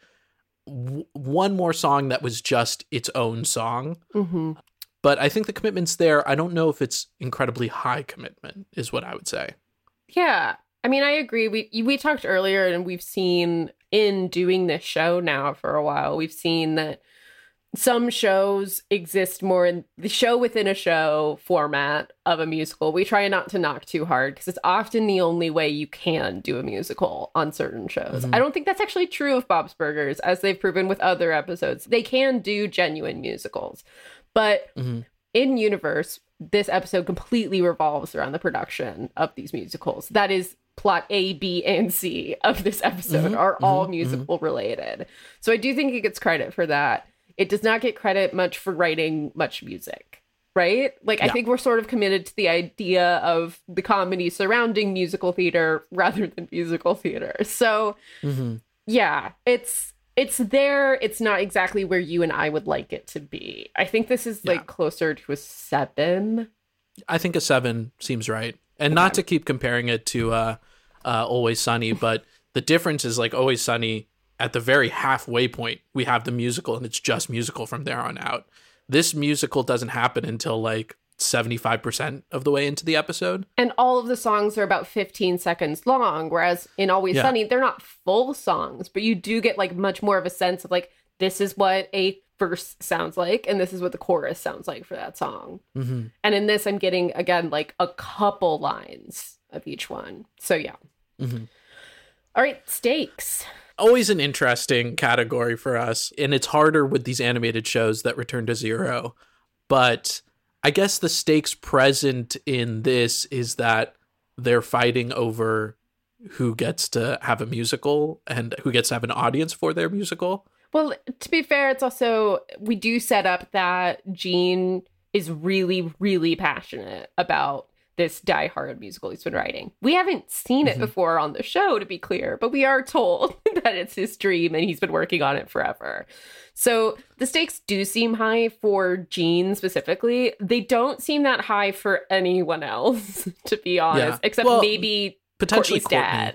Speaker 2: w- one more song that was just its own song.
Speaker 3: Mm-hmm.
Speaker 2: But I think the commitment's there. I don't know if it's incredibly high commitment, is what I would say.
Speaker 3: Yeah. I mean, I agree. We we talked earlier and we've seen in doing this show now for a while, we've seen that some shows exist more in the show within a show format of a musical. We try not to knock too hard because it's often the only way you can do a musical on certain shows.
Speaker 2: Mhm.
Speaker 3: I don't think that's actually true of Bob's Burgers, as they've proven with other episodes. They can do genuine musicals. But
Speaker 2: Mhm.
Speaker 3: in universe, this episode completely revolves around the production of these musicals. That is plot A, B, and C of this episode
Speaker 2: Mhm,
Speaker 3: are all
Speaker 2: mhm,
Speaker 3: musical related. So I do think it gets credit for that. It does not get credit much for writing much music, right? Like I
Speaker 2: Yeah.
Speaker 3: think we're sort of committed to the idea of the comedy surrounding musical theater rather than musical theater. So
Speaker 2: Mhm.
Speaker 3: yeah, it's it's there. It's not exactly where you and I would like it to be. I think this is like
Speaker 2: Yeah.
Speaker 3: closer to a seven.
Speaker 2: I think a seven seems right. And not to keep comparing it to uh, uh, Always Sunny, but the difference is like Always Sunny, at the very halfway point, we have the musical and it's just musical from there on out. This musical doesn't happen until like seventy-five percent of the way into the episode.
Speaker 3: And all of the songs are about fifteen seconds long, whereas in Always
Speaker 2: Yeah.
Speaker 3: Sunny, they're not full songs, but you do get like much more of a sense of like, this is what a verse sounds like, and this is what the chorus sounds like for that song.
Speaker 2: Mm-hmm.
Speaker 3: And in this, I'm getting, again, like a couple lines of each one. So yeah.
Speaker 2: Mm-hmm.
Speaker 3: All right, stakes.
Speaker 2: Always an interesting category for us, and it's harder with these animated shows that return to zero. But I guess the stakes present in this is that they're fighting over who gets to have a musical and who gets to have an audience for their musical.
Speaker 3: Well, to be fair, it's also, we do set up that Gene is really, really passionate about this diehard musical he's been writing. We haven't seen it mm-hmm. before on the show, to be clear, but we are told that it's his dream and he's been working on it forever. So the stakes do seem high for Gene specifically. They don't seem that high for anyone else, to be honest, yeah. except well, maybe potentially Courtney's dad.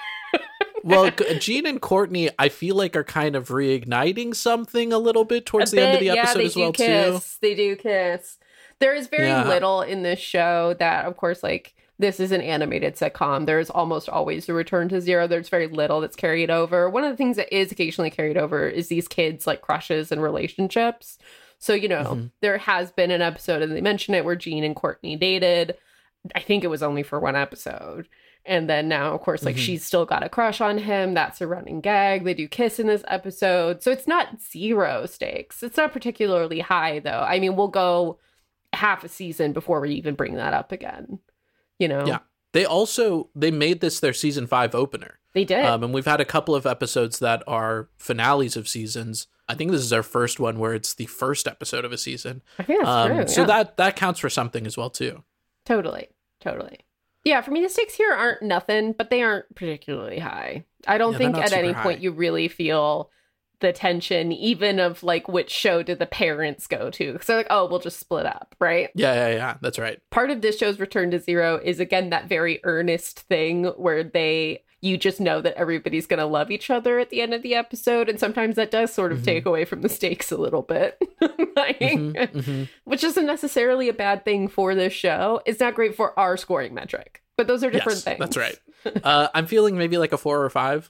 Speaker 2: Well, Gene and Courtney, I feel like are kind of reigniting something a little bit towards
Speaker 3: a
Speaker 2: the
Speaker 3: bit,
Speaker 2: end of the
Speaker 3: yeah,
Speaker 2: episode
Speaker 3: they
Speaker 2: as
Speaker 3: do
Speaker 2: well
Speaker 3: kiss.
Speaker 2: too.
Speaker 3: They do kiss. There is very
Speaker 2: yeah.
Speaker 3: little in this show that, of course, like, this is an animated sitcom. There's almost always a return to zero. There's very little that's carried over. One of the things that is occasionally carried over is these kids' like crushes and relationships. So, you know, mm-hmm. there has been an episode, and they mention it, where Gene and Courtney dated. I think it was only for one episode. And then now, of course, like mm-hmm. she's still got a crush on him. That's a running gag. They do kiss in this episode. So it's not zero stakes. It's not particularly high, though. I mean, we'll go half a season before we even bring that up again. You know?
Speaker 2: Yeah. They also, they made this their season five opener.
Speaker 3: They did.
Speaker 2: Um, and we've had a couple of episodes that are finales of seasons. I think this is our first one where it's the first episode of a season.
Speaker 3: I think that's
Speaker 2: um,
Speaker 3: true.
Speaker 2: So
Speaker 3: yeah.
Speaker 2: that, that counts for something as well, too.
Speaker 3: Totally. Totally. Yeah, for me, the stakes here aren't nothing, but they aren't particularly high. I don't
Speaker 2: yeah,
Speaker 3: think at any
Speaker 2: high.
Speaker 3: point you really feel the tension, even of like, which show did the parents go to? Because they're like, oh, we'll just split up, right?
Speaker 2: Yeah, yeah, yeah. That's right.
Speaker 3: Part of this show's return to zero is, again, that very earnest thing where they, you just know that everybody's going to love each other at the end of the episode. And sometimes that does sort of mm-hmm. take away from the stakes a little bit, like, mm-hmm, mm-hmm. which isn't necessarily a bad thing for this show. It's not great for our scoring metric, but those are different
Speaker 2: yes,
Speaker 3: things.
Speaker 2: That's right. Uh, I'm feeling maybe like a four or five.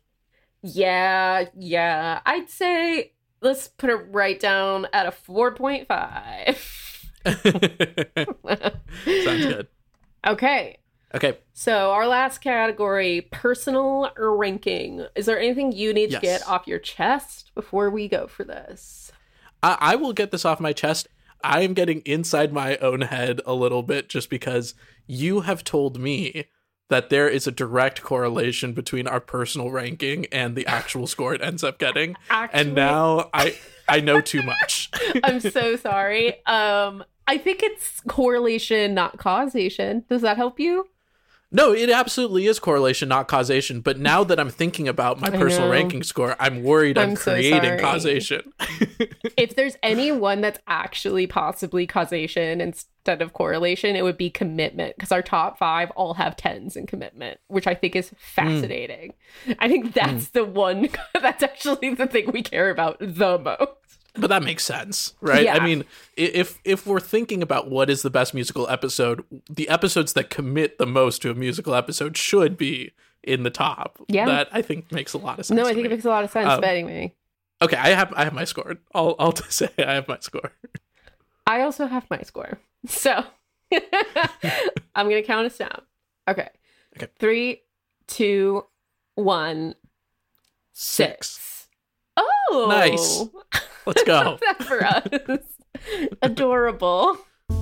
Speaker 3: Yeah, yeah. I'd say let's put it right down at a four point five.
Speaker 2: Sounds good.
Speaker 3: Okay.
Speaker 2: Okay.
Speaker 3: So our last category, personal ranking. Is there anything you need
Speaker 2: yes.
Speaker 3: to get off your chest before we go for this?
Speaker 2: I, I will get this off my chest. I am getting inside my own head a little bit just because you have told me that there is a direct correlation between our personal ranking and the actual score it ends up getting. Actually, and now I I know too much.
Speaker 3: I'm so sorry. Um, I think it's correlation, not causation. Does that help you?
Speaker 2: No, it absolutely is correlation, not causation. But now that I'm thinking about my personal ranking score, I'm worried I'm, I'm creating so causation.
Speaker 3: If there's anyone that's actually possibly causation instead of correlation, it would be commitment. Because our top five all have tens in commitment, which I think is fascinating. Mm. I think that's mm. the one, that's actually the thing we care about the most.
Speaker 2: But that makes sense, right?
Speaker 3: Yeah.
Speaker 2: I mean, if if we're thinking about what is the best musical episode, the episodes that commit the most to a musical episode should be in the top.
Speaker 3: Yeah.
Speaker 2: That I think makes a lot of sense.
Speaker 3: No, I think
Speaker 2: me.
Speaker 3: it makes a lot of sense. Um, but anyway.
Speaker 2: Okay, I have I have my score. I'll I'll just say I have my score.
Speaker 3: I also have my score. So I'm gonna count us down. Okay.
Speaker 2: Okay.
Speaker 3: Three, two, one, six.
Speaker 2: six.
Speaker 3: Oh,
Speaker 2: nice. Let's go.
Speaker 3: That for us. Adorable.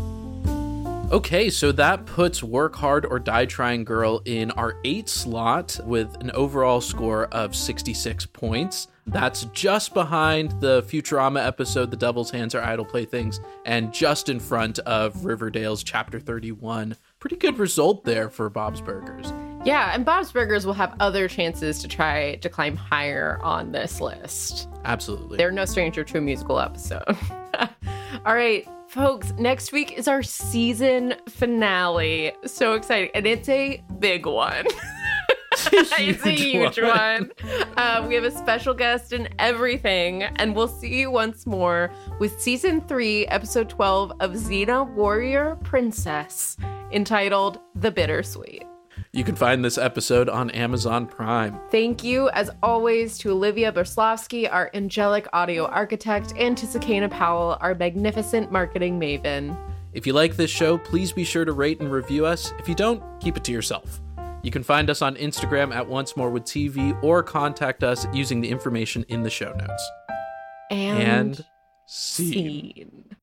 Speaker 2: Okay, so that puts Work Hard or Die Trying Girl in our eight slot with an overall score of sixty-six points. That's just behind the Futurama episode, The Devil's Hands Are Idle Playthings, and just in front of Riverdale's Chapter thirty-one. Pretty good result there for Bob's Burgers.
Speaker 3: Yeah, and Bob's Burgers will have other chances to try to climb higher on this list.
Speaker 2: Absolutely.
Speaker 3: They're no stranger to a musical episode. All right, folks, next week is our season finale. So exciting. And it's a big one. It's a huge one. one. Uh, we have a special guest and everything. And we'll see you once more with season three, episode twelve of Xena Warrior Princess, entitled The Bittersweet.
Speaker 2: You can find this episode on Amazon Prime.
Speaker 3: Thank you, as always, to Olivia Berslavsky, our angelic audio architect, and to Sakana Powell, our magnificent marketing maven.
Speaker 2: If you like this show, please be sure to rate and review us. If you don't, keep it to yourself. You can find us on Instagram at Once More with T V or contact us using the information in the show notes.
Speaker 3: And,
Speaker 2: and scene.
Speaker 3: scene.